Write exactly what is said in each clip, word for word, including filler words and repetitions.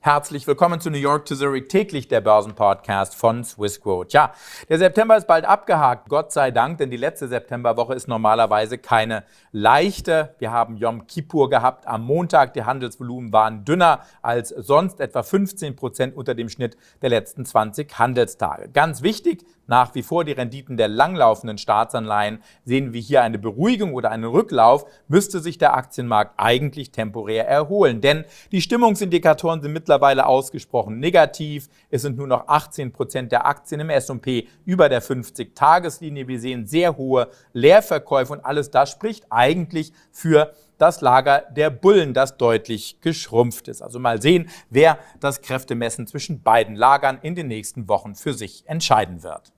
Herzlich willkommen zu New York to Zurich, täglich der Börsenpodcast von Swissquote. Ja, der September ist bald abgehakt, Gott sei Dank, denn die letzte Septemberwoche ist normalerweise keine leichte. Wir haben Yom Kippur gehabt am Montag, die Handelsvolumen waren dünner als sonst, etwa fünfzehn Prozent unter dem Schnitt der letzten zwanzig Handelstage. Ganz wichtig, nach wie vor die Renditen der langlaufenden Staatsanleihen. Sehen wir hier eine Beruhigung oder einen Rücklauf, müsste sich der Aktienmarkt eigentlich temporär erholen, denn die Stimmungsindikatoren sind mittlerweile mittlerweile ausgesprochen negativ. Es sind nur noch achtzehn Prozent der Aktien im S und P über der fünfzig-Tageslinie. Wir sehen sehr hohe Leerverkäufe und alles das spricht eigentlich für das Lager der Bullen, das deutlich geschrumpft ist. Also mal sehen, wer das Kräftemessen zwischen beiden Lagern in den nächsten Wochen für sich entscheiden wird.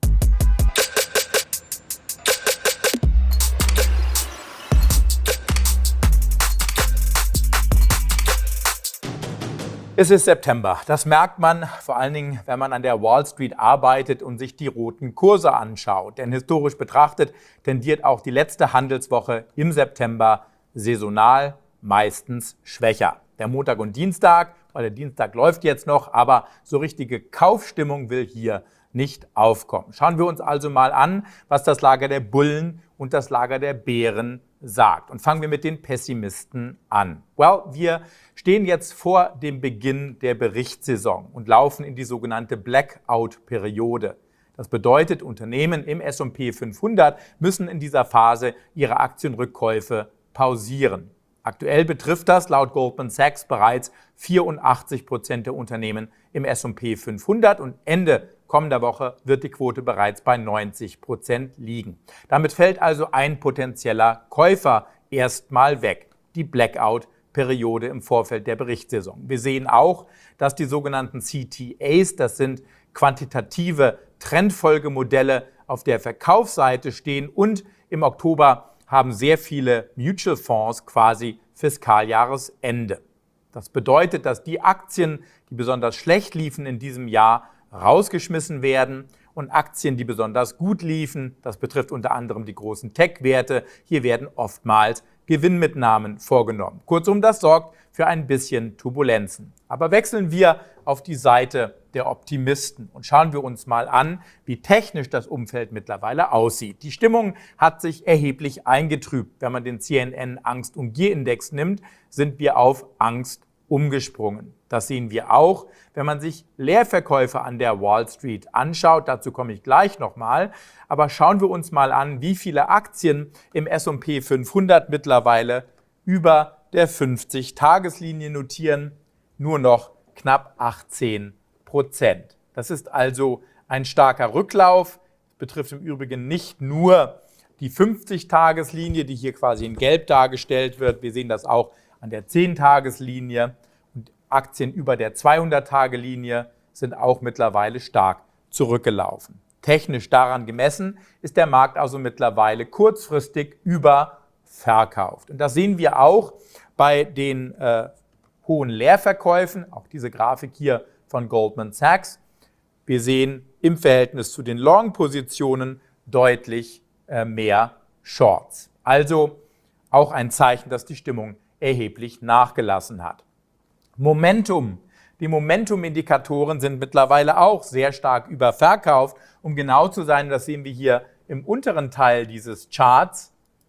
Es ist September. Das merkt man vor allen Dingen, wenn man an der Wall Street arbeitet und sich die roten Kurse anschaut. Denn historisch betrachtet tendiert auch die letzte Handelswoche im September saisonal meistens schwächer. Der Montag und Dienstag, weil der Dienstag läuft jetzt noch, aber so richtige Kaufstimmung will hier nicht aufkommen. Schauen wir uns also mal an, was das Lager der Bullen und das Lager der Bären sagt. Und fangen wir mit den Pessimisten an. Well, wir stehen jetzt vor dem Beginn der Berichtssaison und laufen in die sogenannte Blackout-Periode. Das bedeutet, Unternehmen im S und P fünfhundert müssen in dieser Phase ihre Aktienrückkäufe pausieren. Aktuell betrifft das laut Goldman Sachs bereits vierundachtzig Prozent der Unternehmen im S und P fünfhundert und Ende kommender Woche wird die Quote bereits bei neunzig Prozent liegen. Damit fällt also ein potenzieller Käufer erstmal weg, die Blackout-Periode im Vorfeld der Berichtssaison. Wir sehen auch, dass die sogenannten C T As, das sind quantitative Trendfolgemodelle, auf der Verkaufsseite stehen und im Oktober haben sehr viele Mutual Fonds quasi Fiskaljahresende. Das bedeutet, dass die Aktien, die besonders schlecht liefen in diesem Jahr, rausgeschmissen werden und Aktien, die besonders gut liefen, das betrifft unter anderem die großen Tech-Werte, hier werden oftmals Gewinnmitnahmen vorgenommen. Kurzum, das sorgt für ein bisschen Turbulenzen. Aber wechseln wir auf die Seite der Optimisten und schauen wir uns mal an, wie technisch das Umfeld mittlerweile aussieht. Die Stimmung hat sich erheblich eingetrübt. Wenn man den C N N Angst- und Gier-Index nimmt, sind wir auf Angst umgesprungen. Das sehen wir auch, wenn man sich Leerverkäufe an der Wall Street anschaut. Dazu komme ich gleich nochmal. Aber schauen wir uns mal an, wie viele Aktien im S und P fünfhundert mittlerweile über der fünfzig-Tageslinie notieren. Nur noch knapp achtzehn Prozent. Das ist also ein starker Rücklauf. Das betrifft im Übrigen nicht nur die fünfzig-Tageslinie, die hier quasi in Gelb dargestellt wird. Wir sehen das auch an der zehn-Tageslinie. Und Aktien über der zweihundert-Tage-Linie sind auch mittlerweile stark zurückgelaufen. Technisch daran gemessen ist der Markt also mittlerweile kurzfristig überverkauft. Und das sehen wir auch bei den äh, hohen Leerverkäufen, auch diese Grafik hier von Goldman Sachs. Wir sehen im Verhältnis zu den Long-Positionen deutlich äh, mehr Shorts. Also auch ein Zeichen, dass die Stimmung erheblich nachgelassen hat. Momentum. Die Momentum-Indikatoren sind mittlerweile auch sehr stark überverkauft. Um genau zu sein, das sehen wir hier im unteren Teil dieses Charts.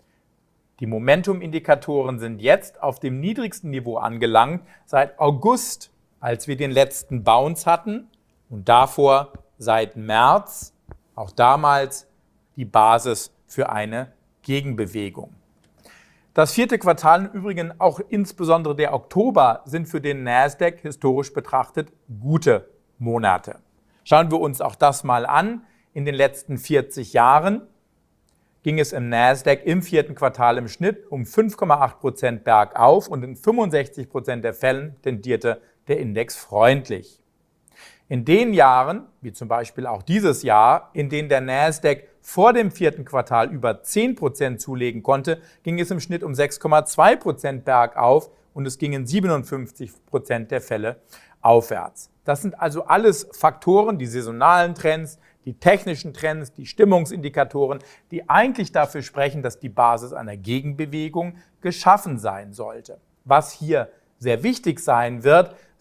Die Momentum-Indikatoren sind jetzt auf dem niedrigsten Niveau angelangt seit August, als wir den letzten Bounce hatten und davor seit März, auch damals die Basis für eine Gegenbewegung. Das vierte Quartal, im Übrigen auch insbesondere der Oktober, sind für den Nasdaq historisch betrachtet gute Monate. Schauen wir uns auch das mal an. In den letzten vierzig Jahren ging es im Nasdaq im vierten Quartal im Schnitt um fünf Komma acht Prozent bergauf und in fünfundsechzig Prozent der Fällen tendierte der Index freundlich. In den Jahren, wie zum Beispiel auch dieses Jahr, in denen der Nasdaq vor dem vierten Quartal über zehn Prozent zulegen konnte, ging es im Schnitt um sechs Komma zwei Prozent bergauf und es ging in siebenundfünfzig Prozent der Fälle aufwärts. Das sind also alles Faktoren, die saisonalen Trends, die technischen Trends, die Stimmungsindikatoren, die eigentlich dafür sprechen, dass die Basis einer Gegenbewegung geschaffen sein sollte. Was hier sehr wichtig sein wird,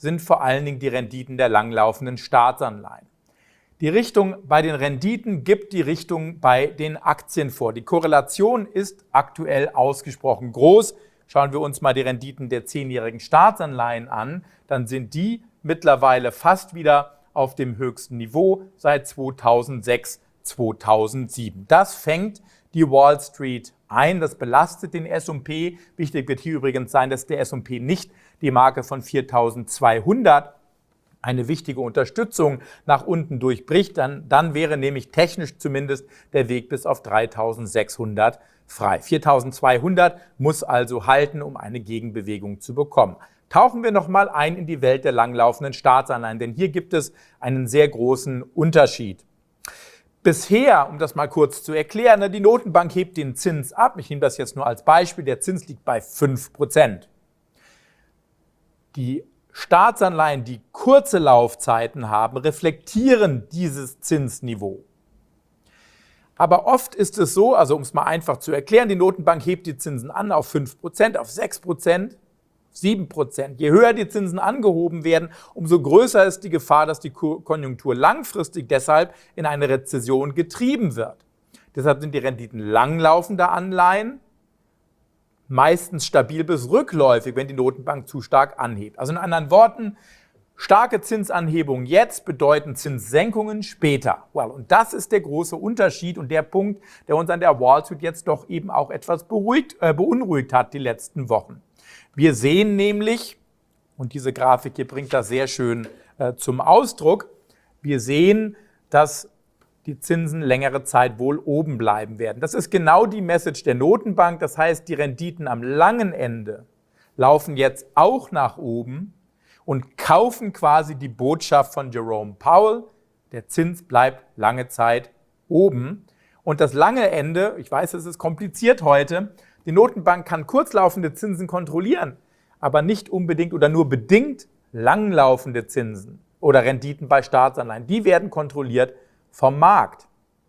sind vor allen Dingen die Renditen der langlaufenden Staatsanleihen. Die Richtung bei den Renditen gibt die Richtung bei den Aktien vor. Die Korrelation ist aktuell ausgesprochen groß. Schauen wir uns mal die Renditen der zehnjährigen Staatsanleihen an, dann sind die mittlerweile fast wieder auf dem höchsten Niveau seit zweitausendsechs, zweitausendsieben. Das fängt die Wall Street ein, das belastet den S und P. Wichtig wird hier übrigens sein, dass der S und P nicht die Marke von viertausendzweihundert, eine wichtige Unterstützung nach unten durchbricht, dann, dann wäre nämlich technisch zumindest der Weg bis auf dreitausendsechshundert frei. viertausendzweihundert muss also halten, um eine Gegenbewegung zu bekommen. Tauchen wir nochmal ein in die Welt der langlaufenden Staatsanleihen, denn hier gibt es einen sehr großen Unterschied. Bisher, um das mal kurz zu erklären, die Notenbank hebt den Zins ab. Ich nehme das jetzt nur als Beispiel. Der Zins liegt bei fünf Prozent. Die Staatsanleihen, die kurze Laufzeiten haben, reflektieren dieses Zinsniveau. Aber oft ist es so, also um es mal einfach zu erklären, die Notenbank hebt die Zinsen an auf fünf Prozent, auf sechs Prozent, sieben Prozent. Je höher die Zinsen angehoben werden, umso größer ist die Gefahr, dass die Konjunktur langfristig deshalb in eine Rezession getrieben wird. Deshalb sind die Renditen langlaufender Anleihen meistens stabil bis rückläufig, wenn die Notenbank zu stark anhebt. Also in anderen Worten, starke Zinsanhebungen jetzt bedeuten Zinssenkungen später. Well, und das ist der große Unterschied und der Punkt, der uns an der Wall Street jetzt doch eben auch etwas beruhigt, äh, beunruhigt hat die letzten Wochen. Wir sehen nämlich, und diese Grafik hier bringt das sehr schön äh, zum Ausdruck, wir sehen, dass die Zinsen längere Zeit wohl oben bleiben werden. Das ist genau die Message der Notenbank. Das heißt, die Renditen am langen Ende laufen jetzt auch nach oben und kaufen quasi die Botschaft von Jerome Powell. Der Zins bleibt lange Zeit oben. Und das lange Ende, ich weiß, es ist kompliziert heute, die Notenbank kann kurzlaufende Zinsen kontrollieren, aber nicht unbedingt oder nur bedingt langlaufende Zinsen oder Renditen bei Staatsanleihen. Die werden kontrolliert vom Markt.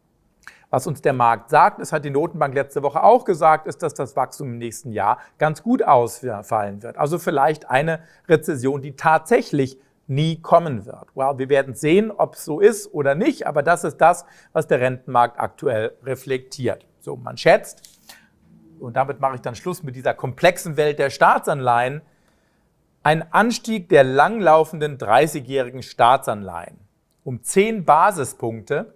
Was uns der Markt sagt, das hat die Notenbank letzte Woche auch gesagt, ist, dass das Wachstum im nächsten Jahr ganz gut ausfallen wird. Also vielleicht eine Rezession, die tatsächlich nie kommen wird. Well, wir werden sehen, ob es so ist oder nicht, aber das ist das, was der Rentenmarkt aktuell reflektiert. So, man schätzt, und damit mache ich dann Schluss mit dieser komplexen Welt der Staatsanleihen, ein Anstieg der langlaufenden dreißigjährigen Staatsanleihen um zehn Basispunkte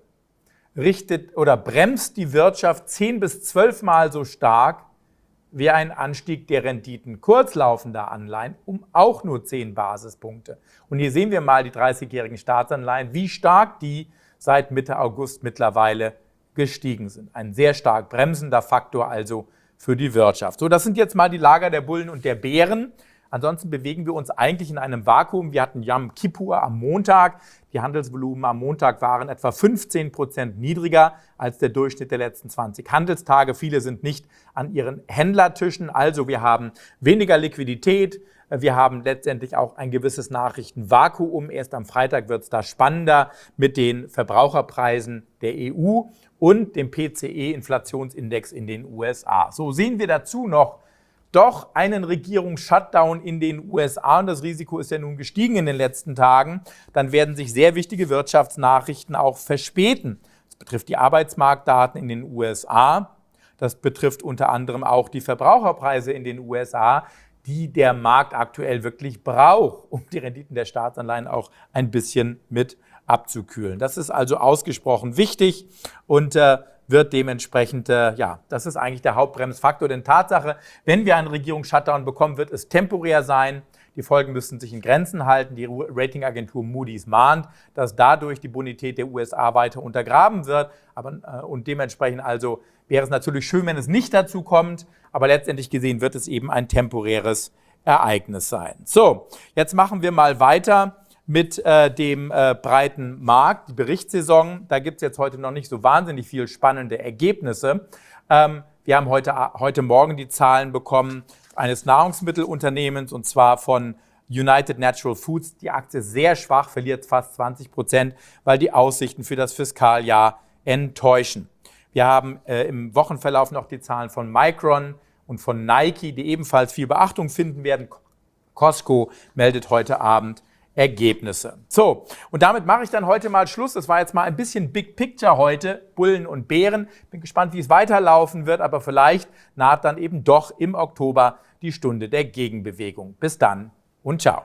richtet oder bremst die Wirtschaft zehn bis zwölf Mal so stark wie ein Anstieg der Renditen kurzlaufender Anleihen um auch nur zehn Basispunkte. Und hier sehen wir mal die dreißigjährigen Staatsanleihen, wie stark die seit Mitte August mittlerweile gestiegen sind. Ein sehr stark bremsender Faktor also für die Wirtschaft. So, das sind jetzt mal die Lager der Bullen und der Bären. Ansonsten bewegen wir uns eigentlich in einem Vakuum. Wir hatten Yom Kippur am Montag. Die Handelsvolumen am Montag waren etwa fünfzehn Prozent niedriger als der Durchschnitt der letzten zwanzig Handelstage. Viele sind nicht an ihren Händlertischen. Also wir haben weniger Liquidität. Wir haben letztendlich auch ein gewisses Nachrichtenvakuum. Erst am Freitag wird es da spannender mit den Verbraucherpreisen der E U und dem P C E-Inflationsindex in den U S A. So sehen wir dazu noch doch einen Regierungs-Shutdown in den U S A, und das Risiko ist ja nun gestiegen in den letzten Tagen, dann werden sich sehr wichtige Wirtschaftsnachrichten auch verspäten. Das betrifft die Arbeitsmarktdaten in den U S A, das betrifft unter anderem auch die Verbraucherpreise in den U S A, die der Markt aktuell wirklich braucht, um die Renditen der Staatsanleihen auch ein bisschen mit abzukühlen. Das ist also ausgesprochen wichtig und äh, wird dementsprechend, äh, ja, das ist eigentlich der Hauptbremsfaktor. Denn Tatsache, wenn wir einen Regierungs-Shutdown bekommen, wird es temporär sein. Die Folgen müssen sich in Grenzen halten. Die Ratingagentur Moody's mahnt, dass dadurch die Bonität der U S A weiter untergraben wird. Aber, äh, und dementsprechend also wäre es natürlich schön, wenn es nicht dazu kommt. Aber letztendlich gesehen wird es eben ein temporäres Ereignis sein. So, jetzt machen wir mal weiter mit äh, dem äh, breiten Markt, die Berichtssaison. Da gibt es jetzt heute noch nicht so wahnsinnig viel spannende Ergebnisse. Ähm, wir haben heute, heute Morgen die Zahlen bekommen eines Nahrungsmittelunternehmens, und zwar von United Natural Foods. Die Aktie ist sehr schwach, verliert fast zwanzig Prozent, weil die Aussichten für das Fiskaljahr enttäuschen. Wir haben äh, im Wochenverlauf noch die Zahlen von Micron und von Nike, die ebenfalls viel Beachtung finden werden. Costco meldet heute Abend Ergebnisse. So, und damit mache ich dann heute mal Schluss. Das war jetzt mal ein bisschen Big Picture heute, Bullen und Bären. Bin gespannt, wie es weiterlaufen wird, aber vielleicht naht dann eben doch im Oktober die Stunde der Gegenbewegung. Bis dann und ciao.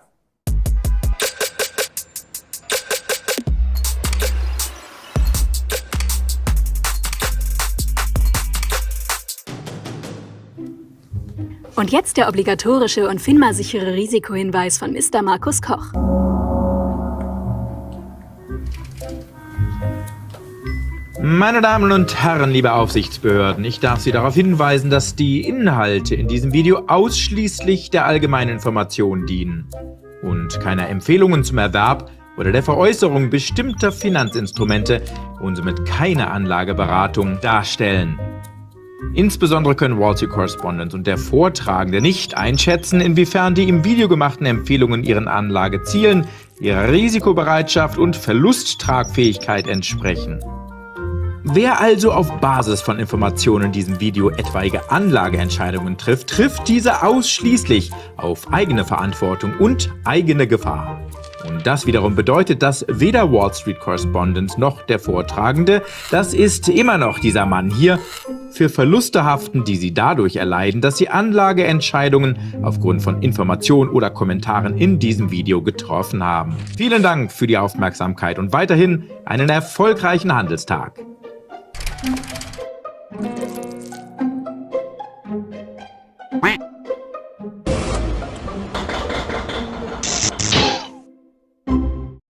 Und jetzt der obligatorische und FINMA-sichere Risikohinweis von Mister Markus Koch. Meine Damen und Herren, liebe Aufsichtsbehörden, ich darf Sie darauf hinweisen, dass die Inhalte in diesem Video ausschließlich der allgemeinen Information dienen und keine Empfehlungen zum Erwerb oder der Veräußerung bestimmter Finanzinstrumente und somit keine Anlageberatung darstellen. Insbesondere können Wall Street Correspondent und der Vortragende nicht einschätzen, inwiefern die im Video gemachten Empfehlungen ihren Anlagezielen, ihrer Risikobereitschaft und Verlusttragfähigkeit entsprechen. Wer also auf Basis von Informationen in diesem Video etwaige Anlageentscheidungen trifft, trifft diese ausschließlich auf eigene Verantwortung und eigene Gefahr. Und das wiederum bedeutet, dass weder Wall Street Correspondent noch der Vortragende, das ist immer noch dieser Mann hier, für Verluste haften, die sie dadurch erleiden, dass sie Anlageentscheidungen aufgrund von Informationen oder Kommentaren in diesem Video getroffen haben. Vielen Dank für die Aufmerksamkeit und weiterhin einen erfolgreichen Handelstag.